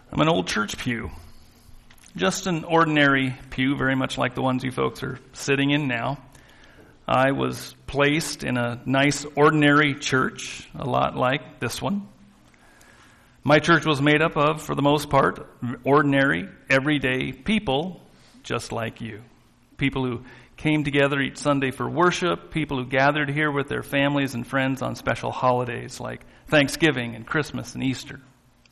I'm an old church pew. Just an ordinary pew, very much like the ones you folks are sitting in now. I was placed in a nice ordinary church, a lot like this one. My church was made up of, for the most part, ordinary, everyday people just like you. People who came together each Sunday for worship, people who gathered here with their families and friends on special holidays like Thanksgiving and Christmas and Easter.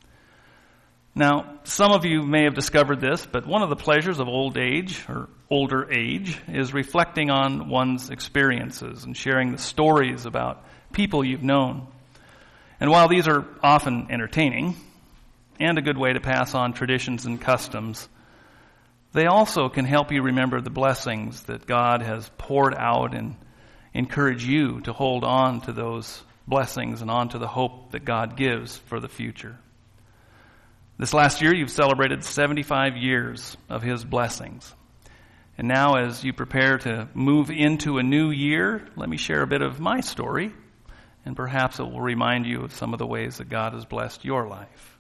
Now, some of you may have discovered this, but one of the pleasures of old age, or older age, is reflecting on one's experiences and sharing the stories about people you've known. And while these are often entertaining, and a good way to pass on traditions and customs, they also can help you remember the blessings that God has poured out and encourage you to hold on to those blessings and on to the hope that God gives for the future. This last year, you've celebrated 75 years of His blessings. And now, as you prepare to move into a new year, let me share a bit of my story, and perhaps it will remind you of some of the ways that God has blessed your life.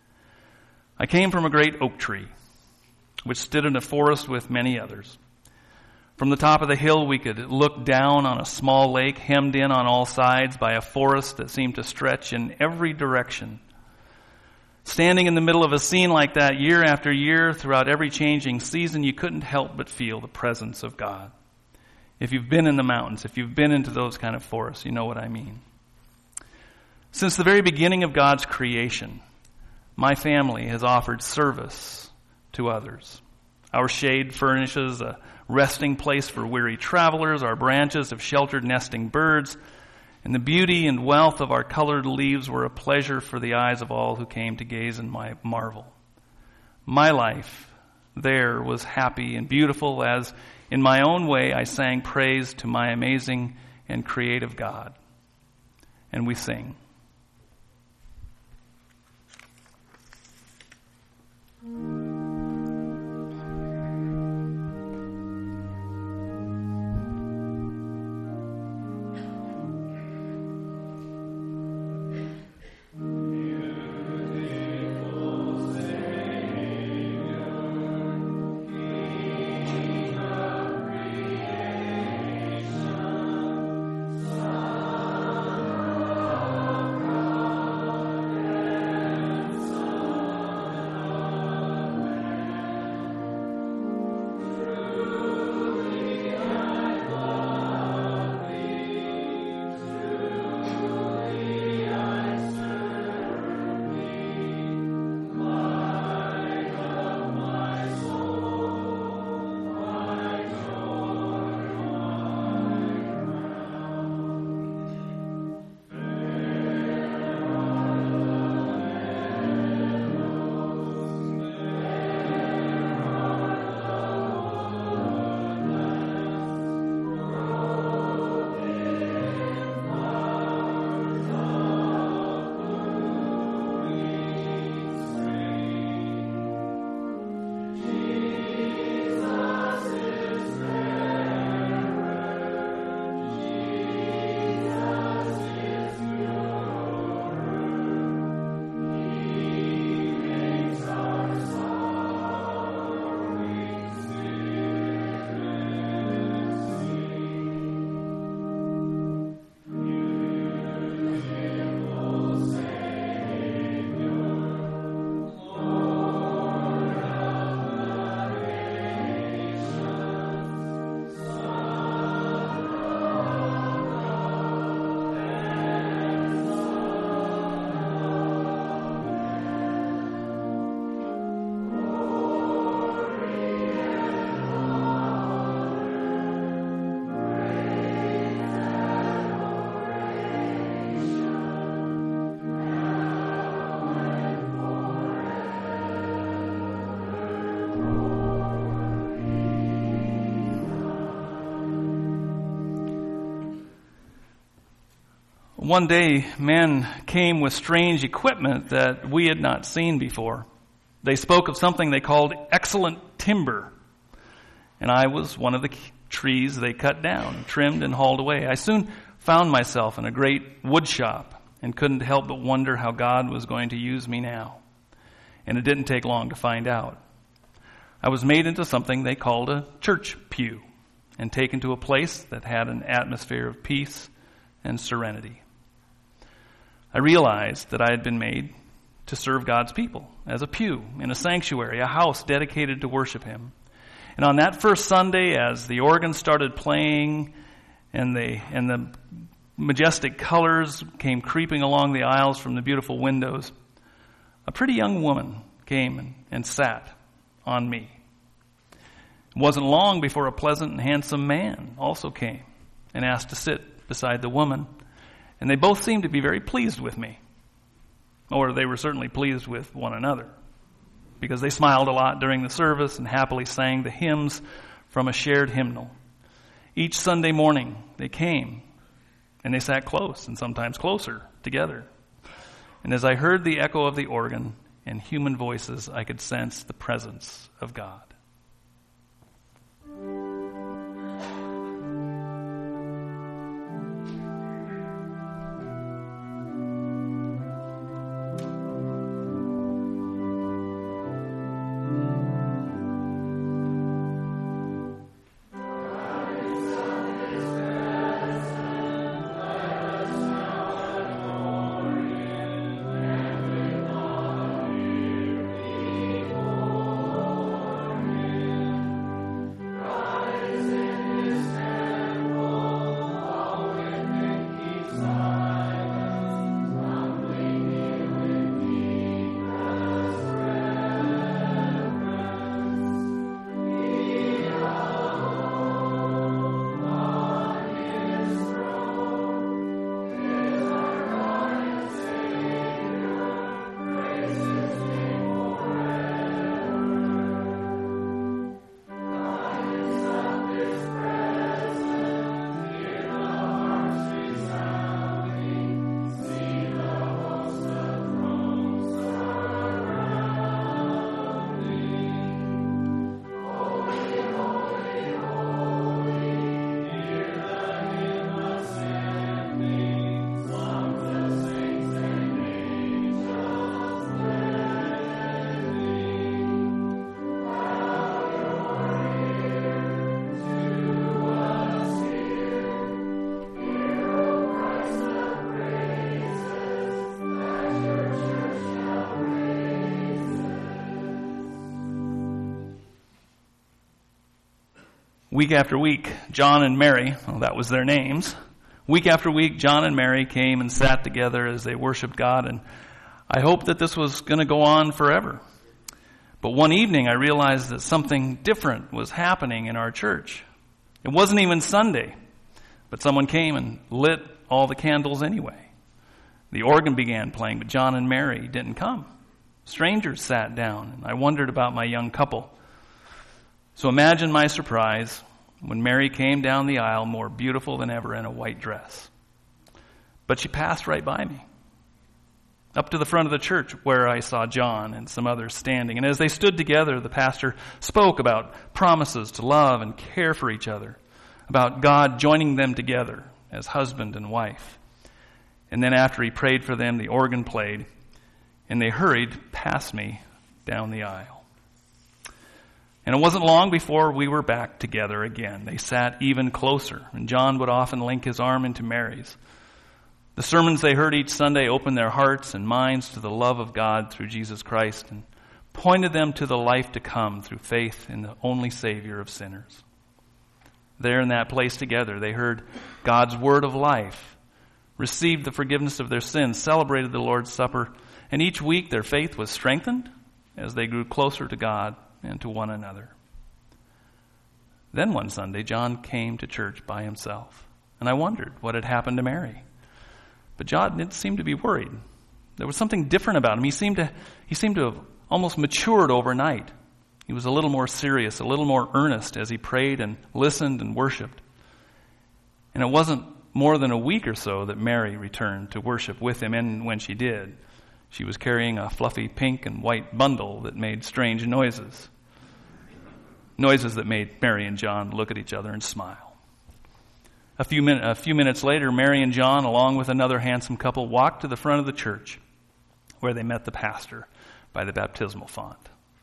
I came from a great oak tree, which stood in a forest with many others. From the top of the hill, we could look down on a small lake hemmed in on all sides by a forest that seemed to stretch in every direction. Standing in the middle of a scene like that year after year, throughout every changing season, you couldn't help but feel the presence of God. If you've been in the mountains, if you've been into those kind of forests, you know what I mean. Since the very beginning of God's creation, my family has offered service to others. Our shade furnishes a resting place for weary travelers. Our branches have sheltered nesting birds. And the beauty and wealth of our colored leaves were a pleasure for the eyes of all who came to gaze and marvel. My life there was happy and beautiful as, in my own way, I sang praise to my amazing and creative God. And we sing. One day, men came with strange equipment that we had not seen before. They spoke of something they called excellent timber. And I was one of the trees they cut down, trimmed, and hauled away. I soon found myself in a great wood shop and couldn't help but wonder how God was going to use me now. and it didn't take long to find out. I was made into something they called a church pew and taken to a place that had an atmosphere of peace and serenity. I realized that I had been made to serve God's people as a pew in a sanctuary, a house dedicated to worship Him. And on that first Sunday, as the organ started playing and the majestic colors came creeping along the aisles from the beautiful windows, a pretty young woman came and sat on me. It wasn't long before a pleasant and handsome man also came and asked to sit beside the woman, and they both seemed to be very pleased with me. Or they were certainly pleased with one another, because they smiled a lot during the service and happily sang the hymns from a shared hymnal. Each Sunday morning they came and they sat close and sometimes closer together. And as I heard the echo of the organ and human voices, I could sense the presence of God. Week after week, John and Mary, well, that was their names. Week after week, John and Mary came and sat together as they worshiped God, and I hoped that this was going to go on forever. But one evening, I realized that something different was happening in our church. It wasn't even Sunday, but someone came and lit all the candles anyway. The organ began playing, but John and Mary didn't come. Strangers sat down, and I wondered about my young couple. So imagine my surprise when Mary came down the aisle more beautiful than ever in a white dress. But she passed right by me, up to the front of the church where I saw John and some others standing. And as they stood together, the pastor spoke about promises to love and care for each other, about God joining them together as husband and wife. And then after he prayed for them, the organ played, and they hurried past me down the aisle. And it wasn't long before we were back together again. They sat even closer, and John would often link his arm into Mary's. The sermons they heard each Sunday opened their hearts and minds to the love of God through Jesus Christ and pointed them to the life to come through faith in the only Savior of sinners. There in that place together, they heard God's word of life, received the forgiveness of their sins, celebrated the Lord's Supper, and each week their faith was strengthened as they grew closer to God and to one another. Then one Sunday, John came to church by himself, and I wondered what had happened to Mary. But John didn't seem to be worried. There was something different about him. He seemed to have almost matured overnight. He was a little more serious, a little more earnest as he prayed and listened and worshiped. And it wasn't more than a week or so that Mary returned to worship with him, and when she did, she was carrying a fluffy pink and white bundle that made strange noises. Noises that made Mary and John look at each other and smile. A few minutes later, Mary and John, along with another handsome couple, walked to the front of the church where they met the pastor, by the baptismal font.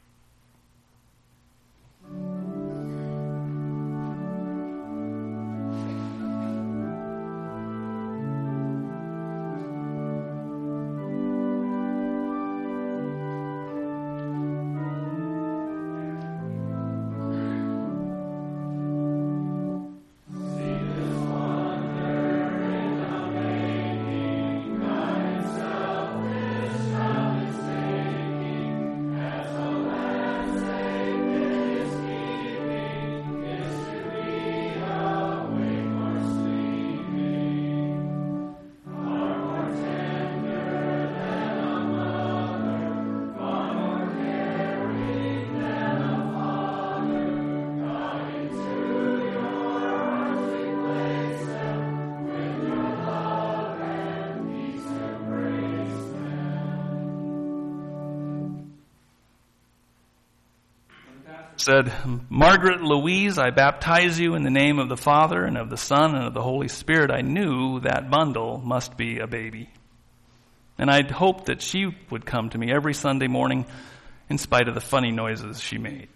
Said, Margaret Louise, I baptize you in the name of the Father and of the Son and of the Holy Spirit. I knew that bundle must be a baby. And I'd hoped that she would come to me every Sunday morning in spite of the funny noises she made.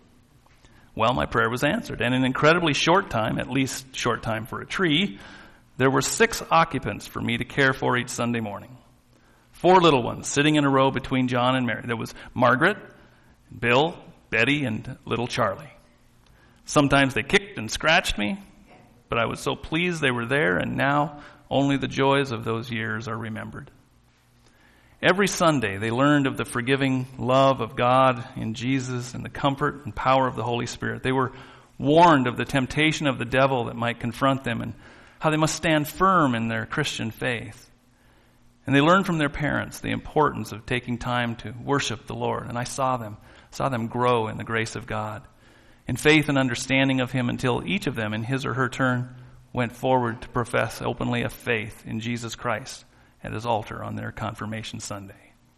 Well, my prayer was answered. And in an incredibly short time, at least short time for a tree, there were 6 occupants for me to care for each Sunday morning. 4 little ones sitting in a row between John and Mary. There was Margaret, Bill, Betty, and little Charlie. Sometimes they kicked and scratched me, but I was so pleased they were there, and now only the joys of those years are remembered. Every Sunday they learned of the forgiving love of God in Jesus and the comfort and power of the Holy Spirit. They were warned of the temptation of the devil that might confront them and how they must stand firm in their Christian faith. And they learned from their parents the importance of taking time to worship the Lord. And I saw them grow in the grace of God, in faith and understanding of Him, until each of them, in his or her turn, went forward to profess openly a faith in Jesus Christ at His altar on their confirmation Sunday.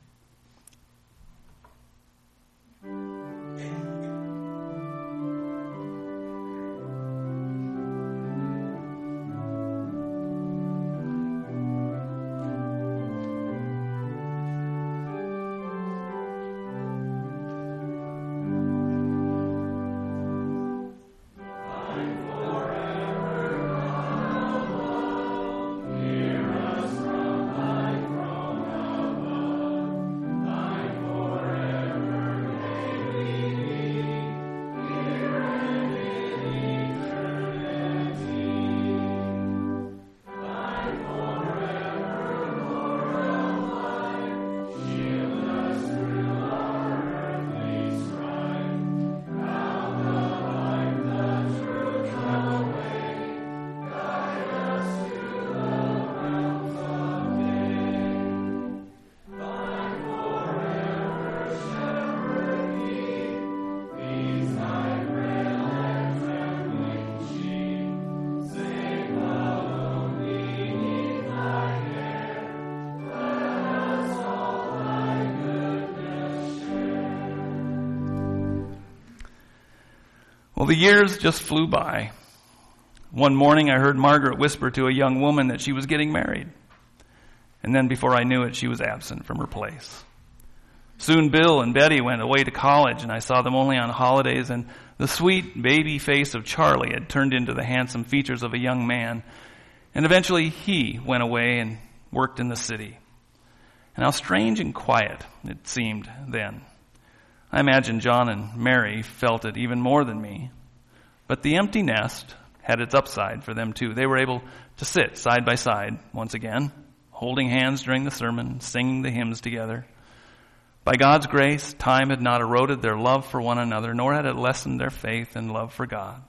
Well, the years just flew by. One morning I heard Margaret whisper to a young woman that she was getting married. And then before I knew it, she was absent from her place. Soon Bill and Betty went away to college, and I saw them only on holidays, and the sweet baby face of Charlie had turned into the handsome features of a young man. And eventually he went away and worked in the city. And how strange and quiet it seemed then. I imagine John and Mary felt it even more than me. But the empty nest had its upside for them too. They were able to sit side by side once again, holding hands during the sermon, singing the hymns together. By God's grace, time had not eroded their love for one another, nor had it lessened their faith and love for God.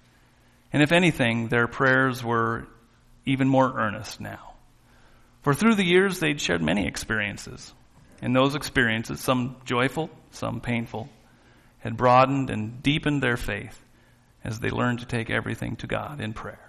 And if anything, their prayers were even more earnest now. For through the years, they'd shared many experiences. And those experiences, some joyful, some painful, had broadened and deepened their faith as they learned to take everything to God in prayer.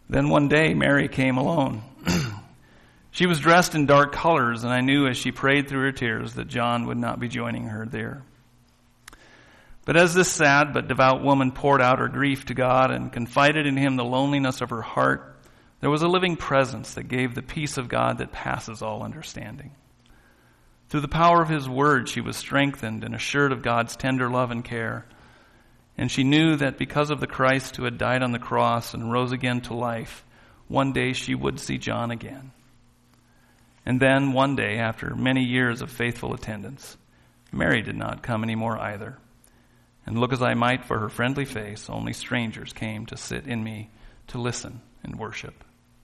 Then one day, Mary came alone. She was dressed in dark colors, and I knew as she prayed through her tears that John would not be joining her there. But as this sad but devout woman poured out her grief to God and confided in him the loneliness of her heart, there was a living presence that gave the peace of God that passes all understanding. Through the power of his word, she was strengthened and assured of God's tender love and care. And she knew that because of the Christ who had died on the cross and rose again to life, one day she would see John again. And then one day, after many years of faithful attendance, Mary did not come anymore either. And look as I might for her friendly face, only strangers came to sit in me to listen and worship.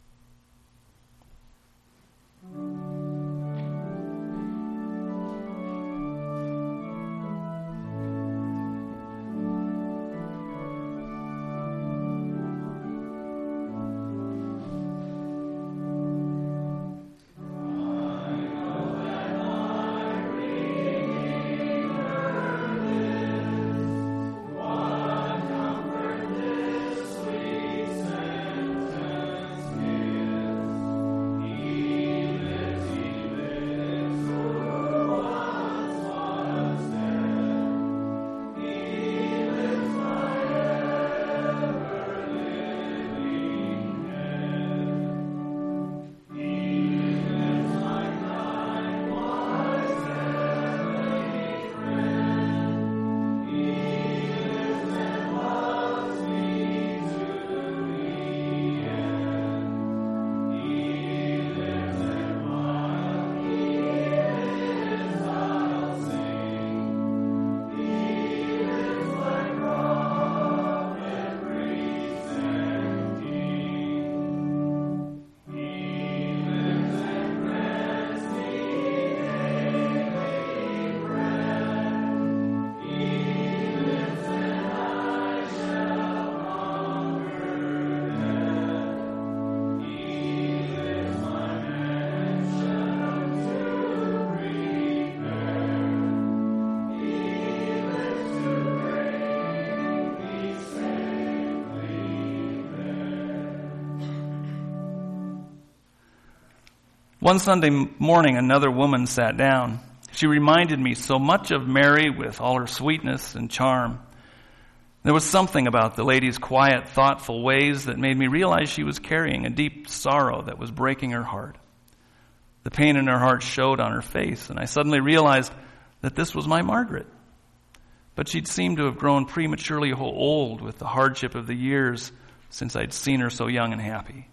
One Sunday morning, another woman sat down. She reminded me so much of Mary with all her sweetness and charm. There was something about the lady's quiet, thoughtful ways that made me realize she was carrying a deep sorrow that was breaking her heart. The pain in her heart showed on her face, and I suddenly realized that this was my Margaret. But she'd seemed to have grown prematurely old with the hardship of the years since I'd seen her so young and happy.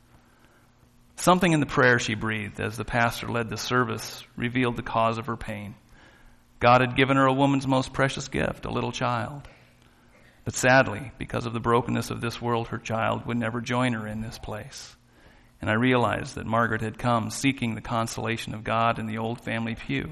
Something in the prayer she breathed as the pastor led the service revealed the cause of her pain. God had given her a woman's most precious gift, a little child. But sadly, because of the brokenness of this world, her child would never join her in this place. And I realized that Margaret had come seeking the consolation of God in the old family pew.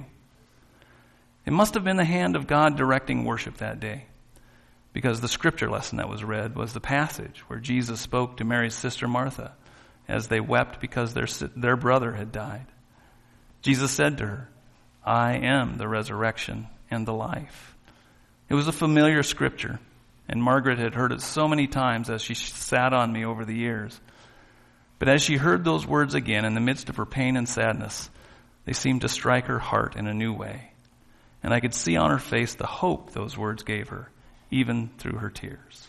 It must have been the hand of God directing worship that day, because the scripture lesson that was read was the passage where Jesus spoke to Mary's sister Martha as they wept because their brother had died. Jesus said to her, "I am the resurrection and the life." It was a familiar scripture, and Margaret had heard it so many times as she sat on me over the years. But as she heard those words again in the midst of her pain and sadness, they seemed to strike her heart in a new way. And I could see on her face the hope those words gave her, even through her tears.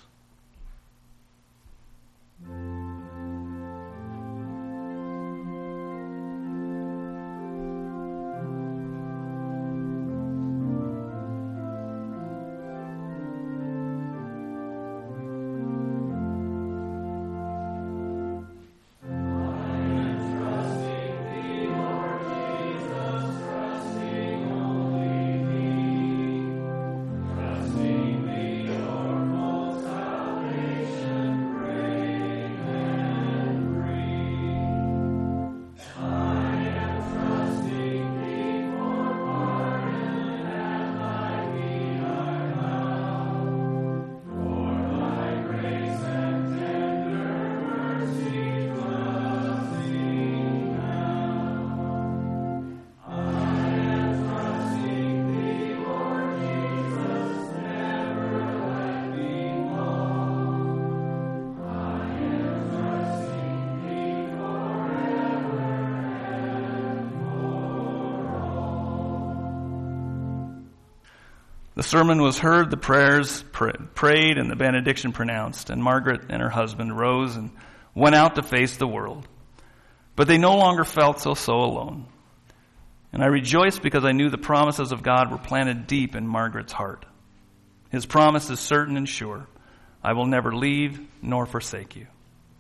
The sermon was heard, the prayers prayed, and the benediction pronounced, and Margaret and her husband rose and went out to face the world. But they no longer felt so alone. And I rejoiced because I knew the promises of God were planted deep in Margaret's heart. His promise is certain and sure. I will never leave nor forsake you.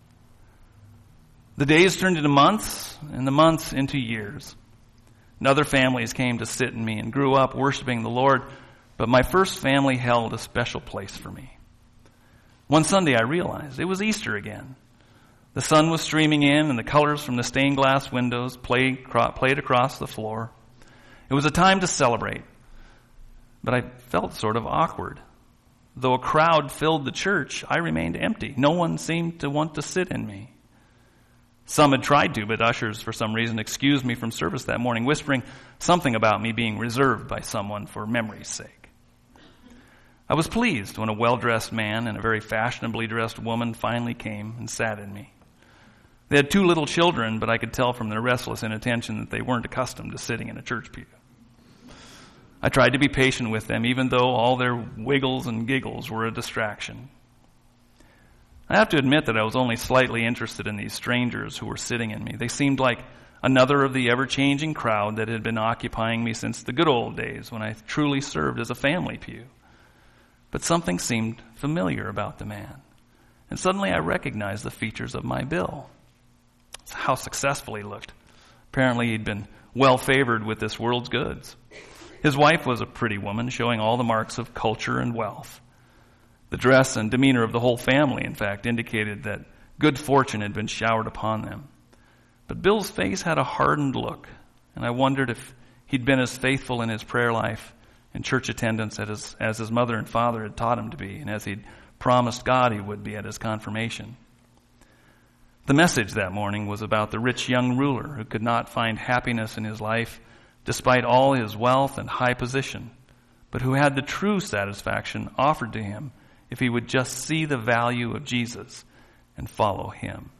The days turned into months, and the months into years. And other families came to sit in me and grew up worshiping the Lord, but my first family held a special place for me. One Sunday I realized it was Easter again. The sun was streaming in, and the colors from the stained glass windows played across the floor. It was a time to celebrate, but I felt sort of awkward. Though a crowd filled the church, I remained empty. No one seemed to want to sit in me. Some had tried to, but ushers, for some reason, excused me from service that morning, whispering something about me being reserved by someone for memory's sake. I was pleased when a well-dressed man and a very fashionably dressed woman finally came and sat in me. They had 2 little children, but I could tell from their restless inattention that they weren't accustomed to sitting in a church pew. I tried to be patient with them, even though all their wiggles and giggles were a distraction. I have to admit that I was only slightly interested in these strangers who were sitting in me. They seemed like another of the ever-changing crowd that had been occupying me since the good old days when I truly served as a family pew. But something seemed familiar about the man, and suddenly I recognized the features of my Bill. How successful he looked. Apparently he'd been well favored with this world's goods. His wife was a pretty woman, showing all the marks of culture and wealth. The dress and demeanor of the whole family, in fact, indicated that good fortune had been showered upon them. But Bill's face had a hardened look, and I wondered if he'd been as faithful in his prayer life and church attendance as his mother and father had taught him to be, and as he'd promised God he would be at his confirmation. The message that morning was about the rich young ruler who could not find happiness in his life despite all his wealth and high position, but who had the true satisfaction offered to him if he would just see the value of Jesus and follow him.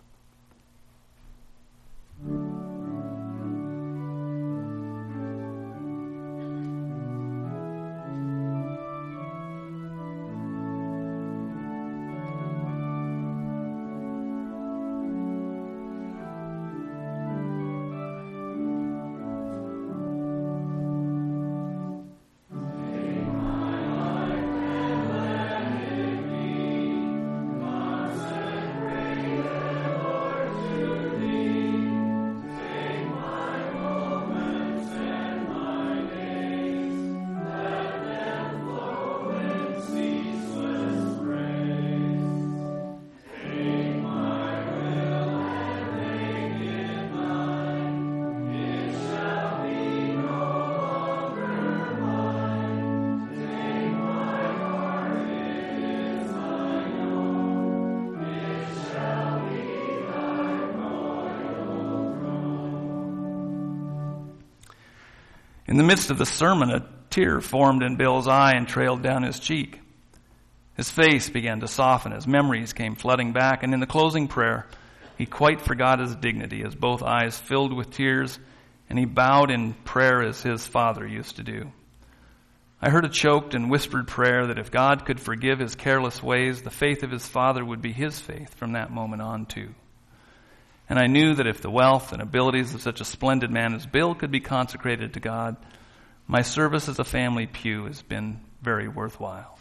In the midst of the sermon, a tear formed in Bill's eye and trailed down his cheek. His face began to soften as memories came flooding back, and in the closing prayer, he quite forgot his dignity as both eyes filled with tears, and he bowed in prayer as his father used to do. I heard a choked and whispered prayer that if God could forgive his careless ways, the faith of his father would be his faith from that moment on too. And I knew that if the wealth and abilities of such a splendid man as Bill could be consecrated to God, my service as a family pew has been very worthwhile.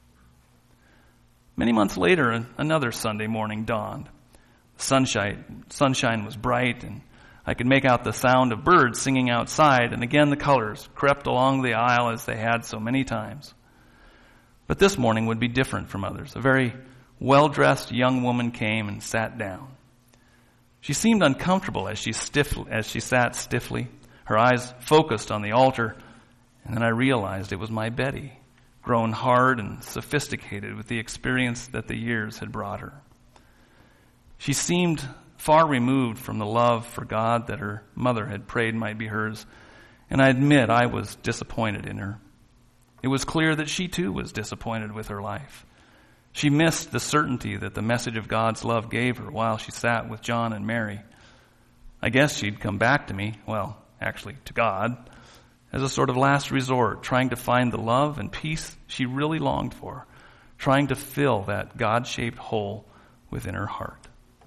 Many months later, another Sunday morning dawned. Sunshine was bright, and I could make out the sound of birds singing outside, and again the colors crept along the aisle as they had so many times. But this morning would be different from others. A very well-dressed young woman came and sat down. She seemed uncomfortable as she sat stiffly, her eyes focused on the altar, and then I realized it was my Betty, grown hard and sophisticated with the experience that the years had brought her. She seemed far removed from the love for God that her mother had prayed might be hers, and I admit I was disappointed in her. It was clear that she too was disappointed with her life. She missed the certainty that the message of God's love gave her while she sat with John and Mary. I guess she'd come back to me, well, actually to God, as a sort of last resort, trying to find the love and peace she really longed for, trying to fill that God-shaped hole within her heart.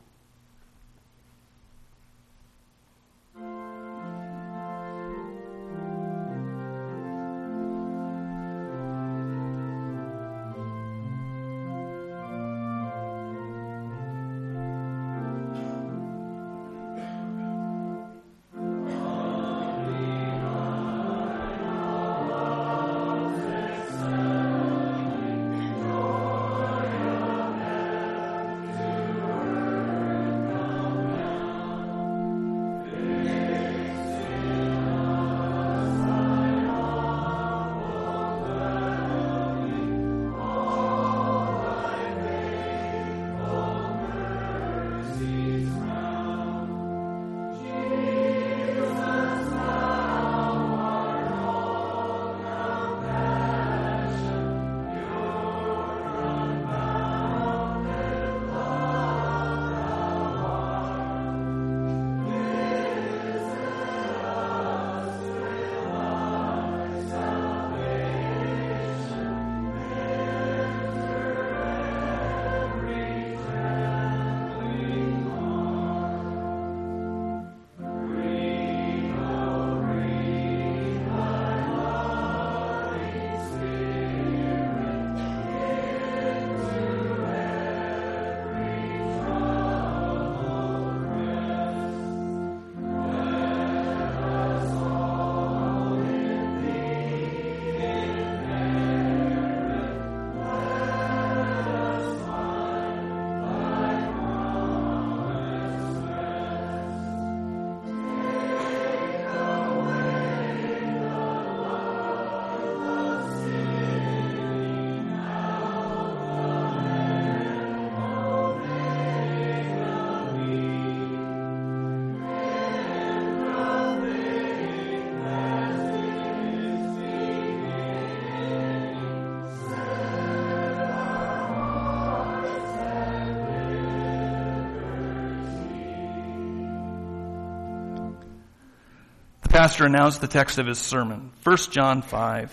The pastor announced the text of his sermon, 1 John 5.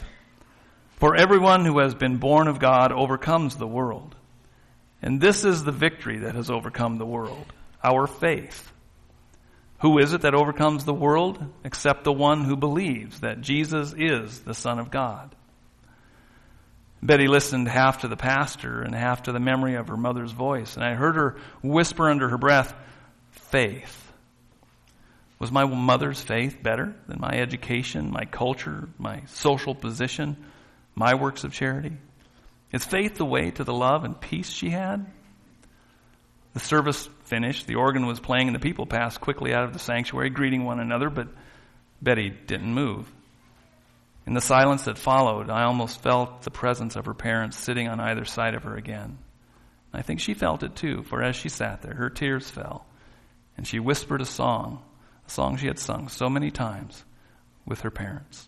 For everyone who has been born of God overcomes the world. And this is the victory that has overcome the world, our faith. Who is it that overcomes the world except the one who believes that Jesus is the Son of God? Betty listened half to the pastor and half to the memory of her mother's voice, and I heard her whisper under her breath, faith. Was my mother's faith better than my education, my culture, my social position, my works of charity? Is faith the way to the love and peace she had? The service finished, the organ was playing, and the people passed quickly out of the sanctuary, greeting one another, but Betty didn't move. In the silence that followed, I almost felt the presence of her parents sitting on either side of her again. I think she felt it too, for as she sat there, her tears fell, and she whispered a song she had sung so many times with her parents.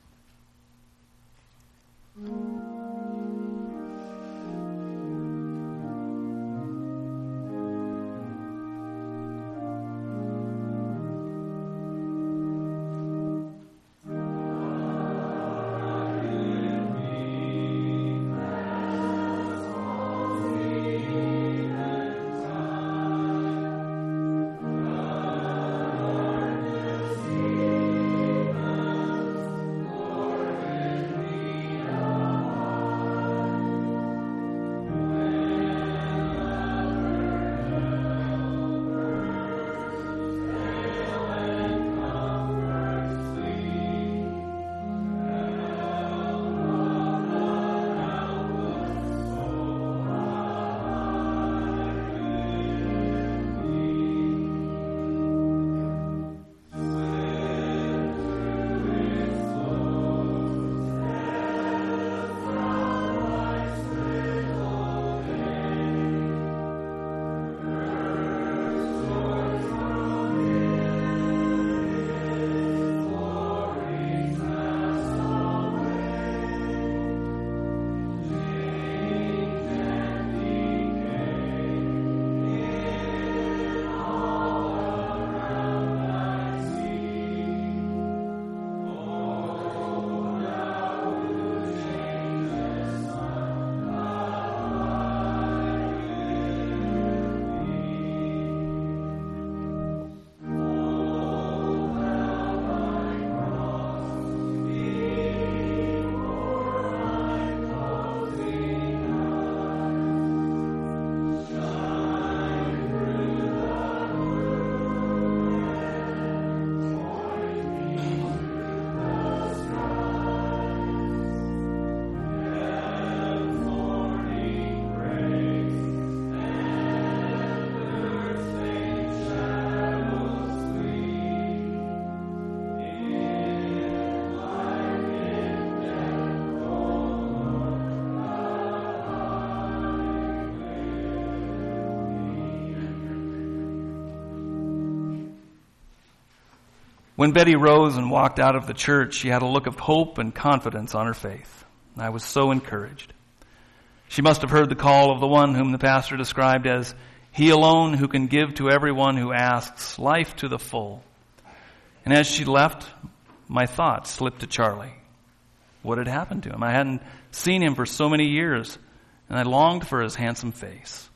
When Betty rose and walked out of the church, she had a look of hope and confidence on her faith. I was so encouraged. She must have heard the call of the one whom the pastor described as he alone who can give to everyone who asks life to the full. And as she left, my thoughts slipped to Charlie. What had happened to him? I hadn't seen him for so many years, and I longed for his handsome face.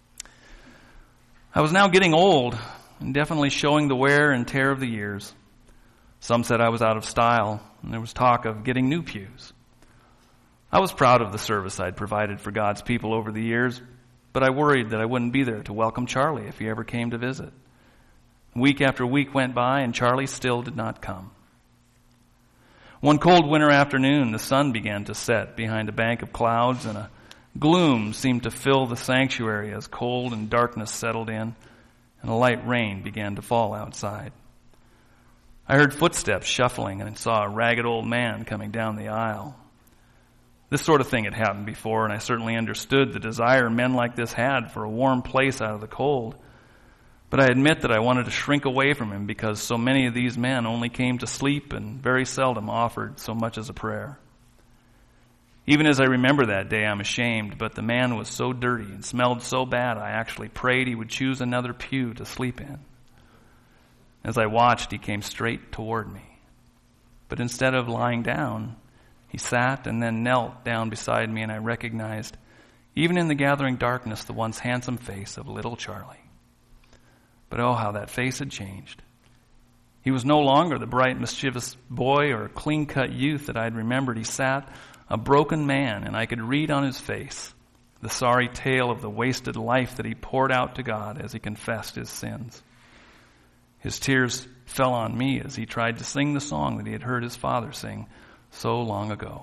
I was now getting old and definitely showing the wear and tear of the years. Some said I was out of style, and there was talk of getting new pews. I was proud of the service I'd provided for God's people over the years, but I worried that I wouldn't be there to welcome Charlie if he ever came to visit. Week after week went by, and Charlie still did not come. One cold winter afternoon, the sun began to set behind a bank of clouds, and a gloom seemed to fill the sanctuary as cold and darkness settled in, and a light rain began to fall outside. I heard footsteps shuffling and saw a ragged old man coming down the aisle. This sort of thing had happened before, and I certainly understood the desire men like this had for a warm place out of the cold. But I admit that I wanted to shrink away from him because so many of these men only came to sleep and very seldom offered so much as a prayer. Even as I remember that day, I'm ashamed, but the man was so dirty and smelled so bad, I actually prayed he would choose another pew to sleep in. As I watched, he came straight toward me. But instead of lying down, he sat and then knelt down beside me, and I recognized, even in the gathering darkness, the once handsome face of little Charlie. But oh, how that face had changed. He was no longer the bright, mischievous boy or clean-cut youth that I had remembered. He sat, a broken man, and I could read on his face the sorry tale of the wasted life that he poured out to God as he confessed his sins. His tears fell on me as he tried to sing the song that he had heard his father sing so long ago.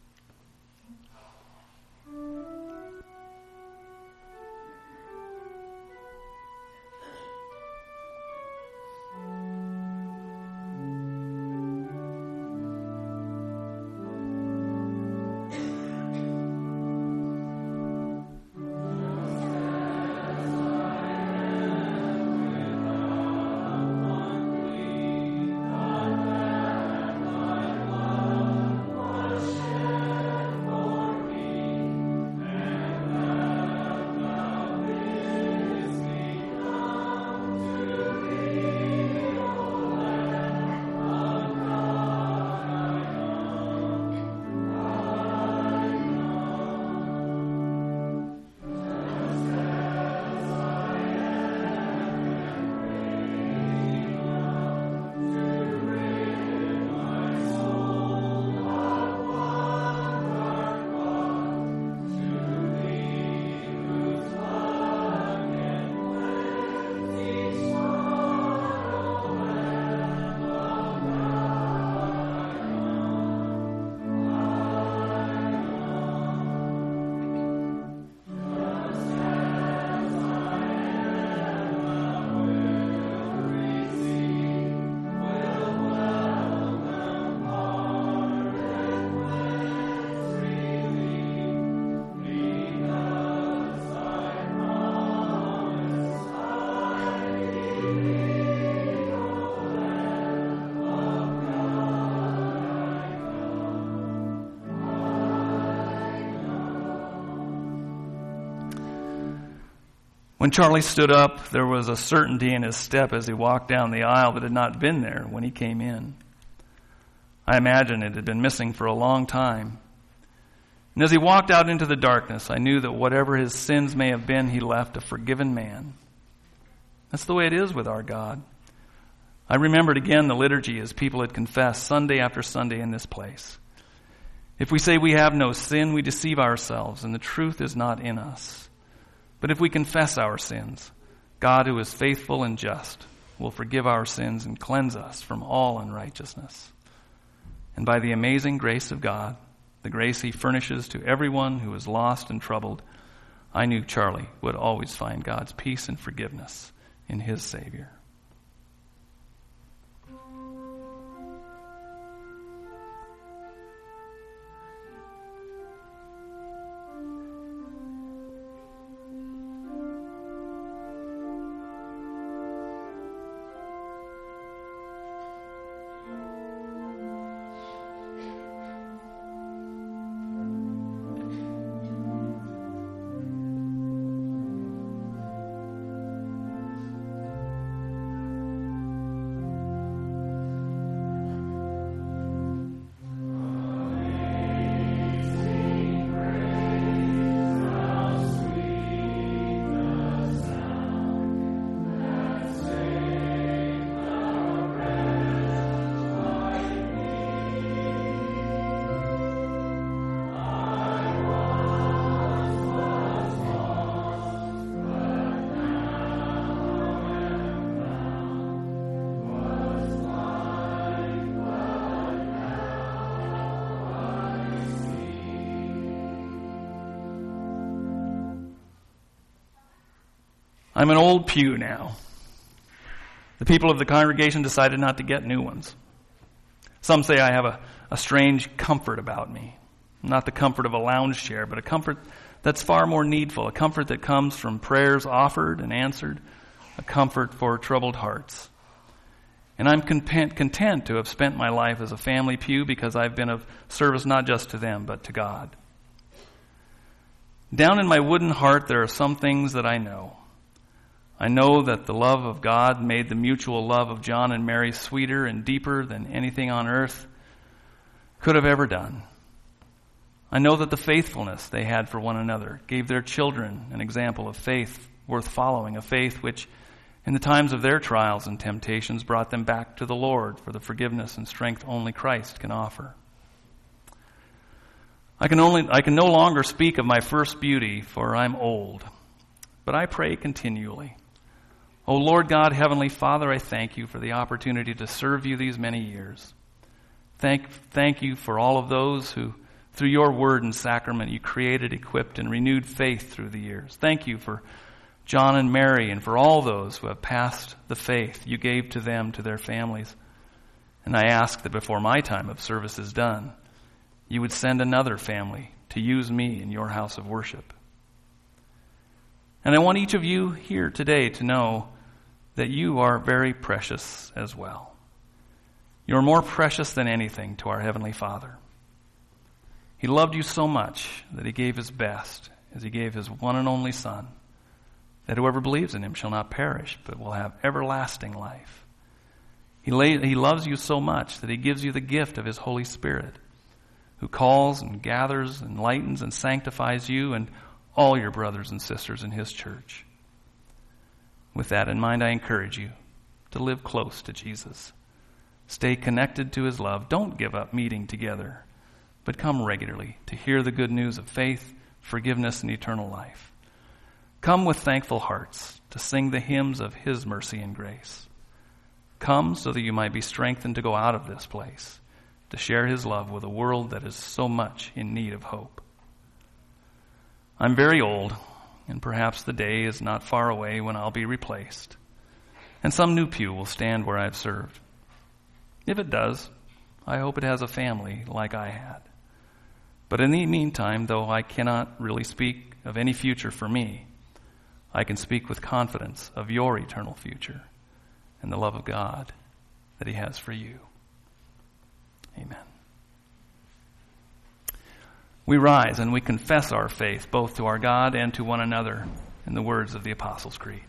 When Charlie stood up, there was a certainty in his step as he walked down the aisle that had not been there when he came in. I imagine it had been missing for a long time. And as he walked out into the darkness, I knew that whatever his sins may have been, he left a forgiven man. That's the way it is with our God. I remembered again the liturgy as people had confessed Sunday after Sunday in this place. If we say we have no sin, we deceive ourselves, and the truth is not in us. But if we confess our sins, God, who is faithful and just, will forgive our sins and cleanse us from all unrighteousness. And by the amazing grace of God, the grace he furnishes to everyone who is lost and troubled, I knew Charlie would always find God's peace and forgiveness in his Savior. I'm an old pew now. The people of the congregation decided not to get new ones. Some say I have a strange comfort about me. Not the comfort of a lounge chair, but a comfort that's far more needful, a comfort that comes from prayers offered and answered, a comfort for troubled hearts. And I'm content to have spent my life as a family pew because I've been of service not just to them, but to God. Down in my wooden heart, there are some things that I know. I know that the love of God made the mutual love of John and Mary sweeter and deeper than anything on earth could have ever done. I know that the faithfulness they had for one another gave their children an example of faith worth following, a faith which, in the times of their trials and temptations, brought them back to the Lord for the forgiveness and strength only Christ can offer. I can no longer speak of my first beauty, for I'm old, but I pray continually. O Lord God, Heavenly Father, I thank you for the opportunity to serve you these many years. Thank you for all of those who, through your word and sacrament, you created, equipped, and renewed faith through the years. Thank you for John and Mary and for all those who have passed the faith you gave to them, to their families. And I ask that before my time of service is done, you would send another family to use me in your house of worship. And I want each of you here today to know that you are very precious as well. You're more precious than anything to our Heavenly Father. He loved you so much that he gave his best as he gave his one and only Son, that whoever believes in him shall not perish, but will have everlasting life. He loves you so much that he gives you the gift of his Holy Spirit, who calls and gathers, enlightens and sanctifies you and all your brothers and sisters in his church. With that in mind, I encourage you to live close to Jesus. Stay connected to his love. Don't give up meeting together, but come regularly to hear the good news of faith, forgiveness, and eternal life. Come with thankful hearts to sing the hymns of his mercy and grace. Come so that you might be strengthened to go out of this place, to share his love with a world that is so much in need of hope. I'm very old, and perhaps the day is not far away when I'll be replaced, and some new pew will stand where I've served. If it does, I hope it has a family like I had. But in the meantime, though I cannot really speak of any future for me, I can speak with confidence of your eternal future and the love of God that he has for you. Amen. We rise and we confess our faith both to our God and to one another in the words of the Apostles' Creed.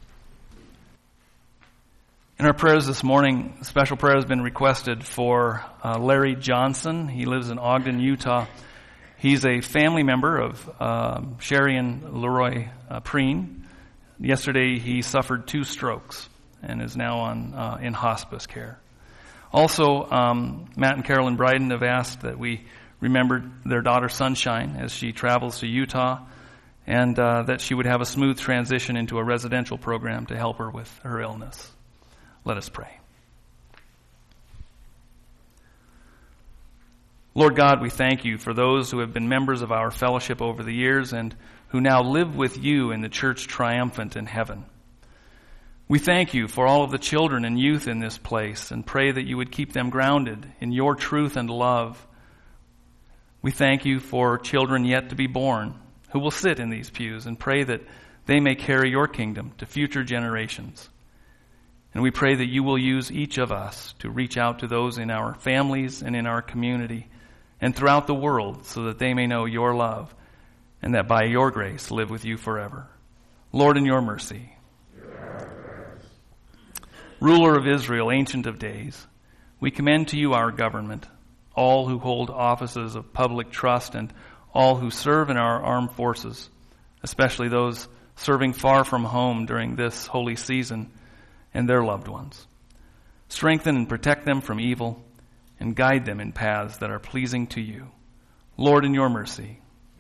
In our prayers this morning, a special prayer has been requested for Larry Johnson. He lives in Ogden, Utah. He's a family member of Sherry and Leroy Preen. Yesterday he suffered 2 strokes and is now in hospice care. Also, Matt and Carolyn Bryden have asked that we remember their daughter Sunshine as she travels to Utah, and that she would have a smooth transition into a residential program to help her with her illness. Let us pray. Lord God, we thank you for those who have been members of our fellowship over the years and who now live with you in the church triumphant in heaven. We thank you for all of the children and youth in this place and pray that you would keep them grounded in your truth and love. We thank you for children yet to be born who will sit in these pews and pray that they may carry your kingdom to future generations. And we pray that you will use each of us to reach out to those in our families and in our community and throughout the world so that they may know your love and that by your grace live with you forever. Lord, in your mercy. Ruler of Israel, Ancient of Days, we commend to you our government, all who hold offices of public trust and all who serve in our armed forces, especially those serving far from home during this holy season, and their loved ones. Strengthen and protect them from evil and guide them in paths that are pleasing to you. Lord, in your mercy.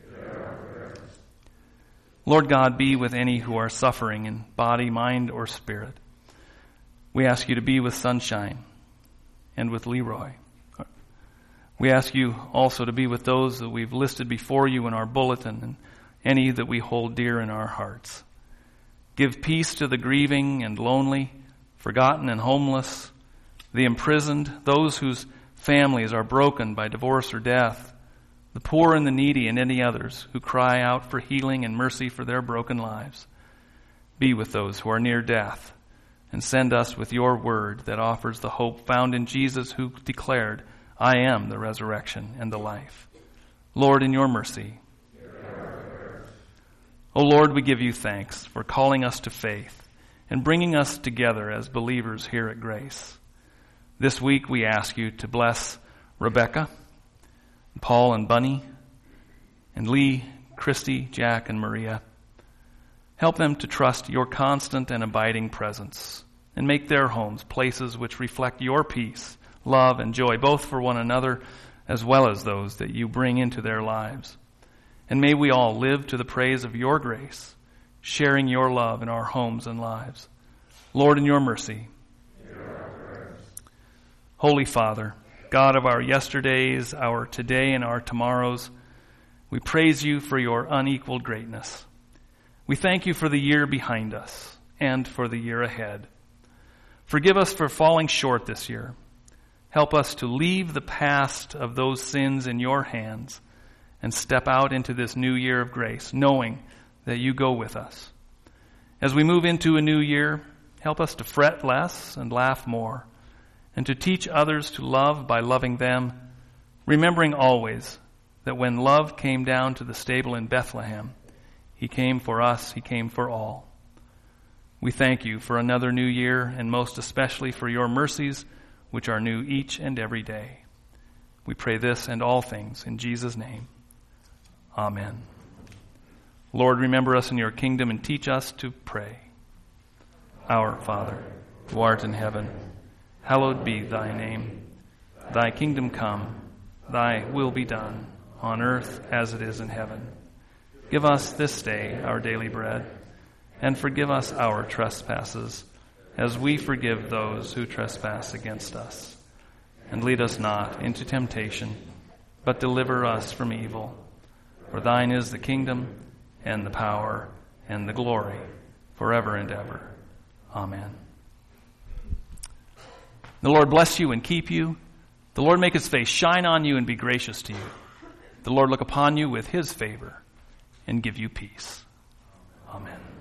Lord God, be with any who are suffering in body, mind, or spirit. We ask you to be with Sunshine and with Leroy. We ask you also to be with those that we've listed before you in our bulletin and any that we hold dear in our hearts. Give peace to the grieving and lonely, forgotten and homeless, the imprisoned, those whose families are broken by divorce or death, the poor and the needy, and any others who cry out for healing and mercy for their broken lives. Be with those who are near death, and send us with your word that offers the hope found in Jesus, who declared, I am the resurrection and the life. Lord, in your mercy. O Lord, we give you thanks for calling us to faith and bringing us together as believers here at Grace. This week we ask you to bless Rebecca, Paul and Bunny, and Lee, Christy, Jack, and Maria. Help them to trust your constant and abiding presence and make their homes places which reflect your peace, love, and joy, both for one another as well as those that you bring into their lives. And may we all live to the praise of your grace, sharing your love in our homes and lives. Lord, in your mercy. Holy Father, God of our yesterdays, our today, and our tomorrows, we praise you for your unequaled greatness. We thank you for the year behind us and for the year ahead. Forgive us for falling short this year. Help us to leave the past of those sins in your hands and step out into this new year of grace, knowing that you go with us. As we move into a new year, help us to fret less and laugh more, and to teach others to love by loving them, remembering always that when love came down to the stable in Bethlehem, he came for us, he came for all. We thank you for another new year, and most especially for your mercies, which are new each and every day. We pray this and all things in Jesus' name. Amen. Lord, remember us in your kingdom and teach us to pray. Our Father, who art in heaven, hallowed be thy name. Thy kingdom come, thy will be done, on earth as it is in heaven. Give us this day our daily bread, and forgive us our trespasses, as we forgive those who trespass against us. And lead us not into temptation, but deliver us from evil. For thine is the kingdom, and the power, and the glory, forever and ever. Amen. The Lord bless you and keep you. The Lord make his face shine on you and be gracious to you. The Lord look upon you with his favor and give you peace. Amen.